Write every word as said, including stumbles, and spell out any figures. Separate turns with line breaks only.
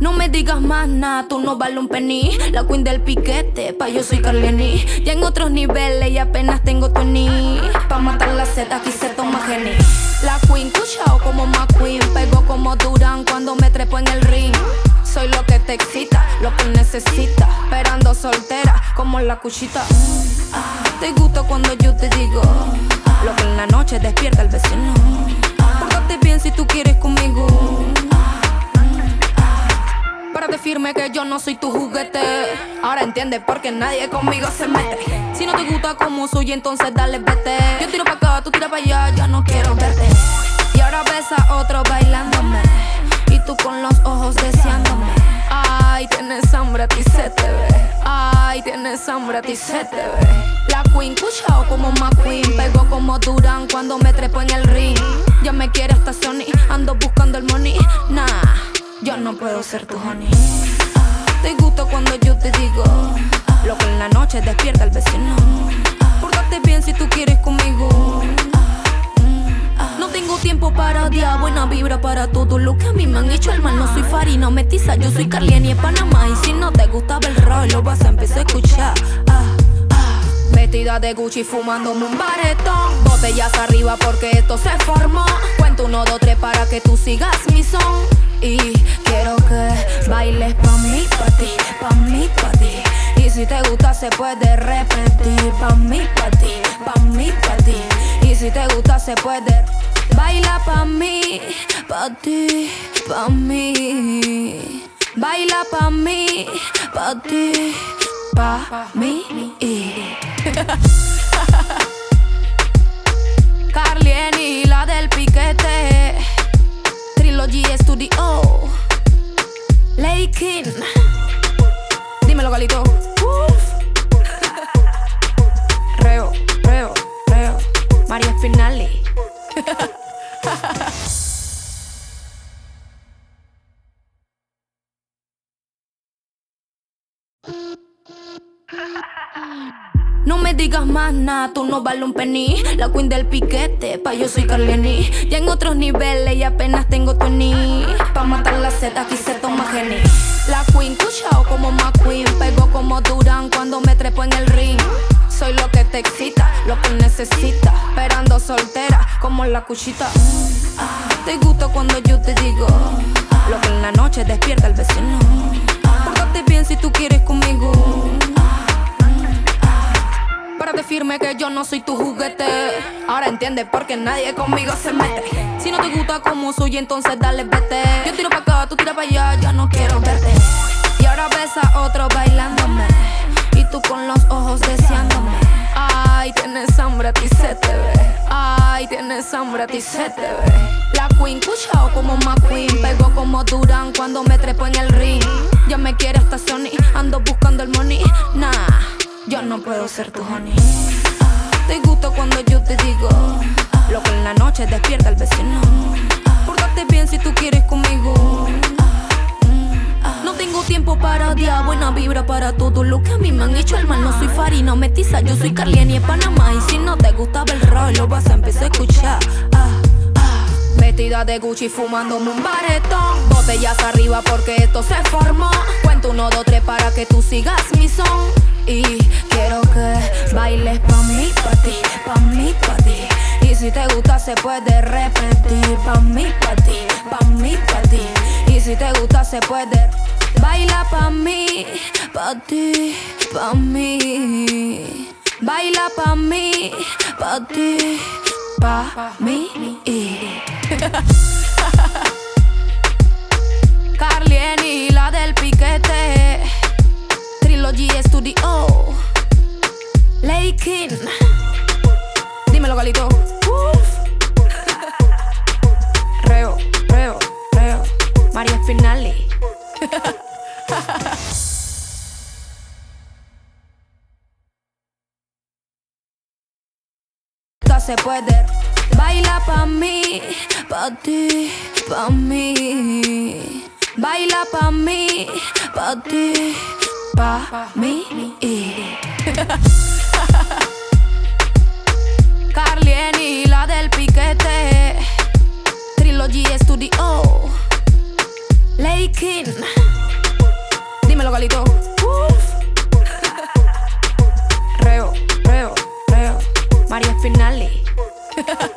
No me digas más nada, tú no vales un penny. La queen del piquete, pa' yo soy Carleni. Ya en otros niveles y apenas tengo tu ni. Pa' matar la sed aquí se toma Geni. La queen cuchao como McQueen. Pego como Durán cuando me trepo en el ring. Soy lo que te excita, lo que necesitas. Esperando soltera como la cuchita. Te gusta cuando yo te digo lo que en la noche despierta el vecino. Pórtate bien si tú quieres conmigo. Párate firme que yo no soy tu juguete. Ahora entiendes por qué nadie conmigo se mete. Si no te gusta como soy, entonces dale vete. Yo tiro pa' acá, tú tiras pa' allá, ya no quiero verte. Y ahora ves a otro bailándome y tú con los ojos deseándome. Ay, tienes hambre, a ti se te ve. Ay, tienes hambre, a ti se te ve. La queen cuchao como McQueen. Pego como Durán cuando me trepo en el ring. Ya me quiere hasta Sony, ando buscando el money. Nah, yo no puedo ser tu honey. Te gusta cuando yo te digo lo que en la noche despierta el vecino. Pórtate bien si tú quieres conmigo. No tengo tiempo para odiar, buena vibra para todo lo que a mí me han hecho el mal. No soy farina mestiza, yo soy Carleni es Panamá. Y si no te gustaba el rock, lo vas a empezar a escuchar. ah, ah. Vestida de Gucci fumándome un baretón. Botellas arriba porque esto se formó. Cuento uno, dos, tres para que tú sigas mi son. Y quiero que bailes pa' mí, pa' ti, pa' mí, pa' ti. Y si te gusta se puede repetir. Pa' mí, pa' ti, pa' mí, pa' ti. Y si te gusta se puede. Baila pa' mí, pa' ti, pa' mí. Baila pa' mí, pa' ti, pa' mí. Carleni, la del piquete. Trilogy Studio. Lakin. Dímelo, Galito. Uf. Reo, reo, reo. María Spinelli. No me digas más nada, tú no vales un penny. La queen del piquete, pa' yo soy Carleni. Ya en otros niveles y apenas tengo tu ni. Pa' matar la sed aquí se toma Geni. La queen cuchao como McQueen. Pego como Durán cuando me trepo en el ring. Soy lo que te excita, lo que necesitas. Esperando soltera como la cuchita. Te gusta cuando yo te digo lo que en la noche despierta el vecino. Pórtate bien si tú quieres conmigo. Párate firme que yo no soy tu juguete. Ahora entiendes por qué nadie conmigo se mete. Si no te gusta como soy, entonces dale vete. Yo tiro pa' acá, tú tiras pa' allá, ya no quiero verte. Y ahora ves a otro bailándome y tú con los ojos deseándome. Ay, tienes hambre, a ti se te ve. Ay, tienes hambre, a ti se te ve. La queen cuchao como McQueen. Pego como Durán cuando me trepo en el ring. Ya me quiere hasta Sony, ando buscando el money. Nah, yo no puedo ser tu honey. Te gusta cuando yo te digo lo que en la noche despierta el vecino. Pórtate bien si tú quieres conmigo. No tengo tiempo para odiar, buena vibra para todo lo que a mí me han hecho el mal. No soy farina mestiza, yo soy Carleni es Panamá. Y si no te gustaba el rock, lo vas a empezar a escuchar. ah, ah. Vestida de Gucci fumándome un baretón. Botellas arriba porque esto se formó. Cuento uno, dos, tres para que tú sigas mi son. Y quiero que bailes pa' mí, pa' ti, pa' mí, pa' ti. Y si te gusta se puede repetir. Pa' mí, pa' ti, pa' mí, pa' ti. Y si te gusta se puede. Baila pa' mí, pa' ti, pa' mí. Baila pa' mí, pa' ti, pa' mí. Carleni, la del piquete. Trilogy Studio. Lakin. Dímelo, Galito. Uf. Reo, reo, reo. María Spinelli. Se puede. Baila pa' mí, pa' ti, pa' mí. Baila pa' mí, pa' ti, pa' mí. Carleni, la del piquete. Trilogy Studio. Ley King. Dímelo, Galito. Uf. Reo, Reo, Reo. María Spinelli.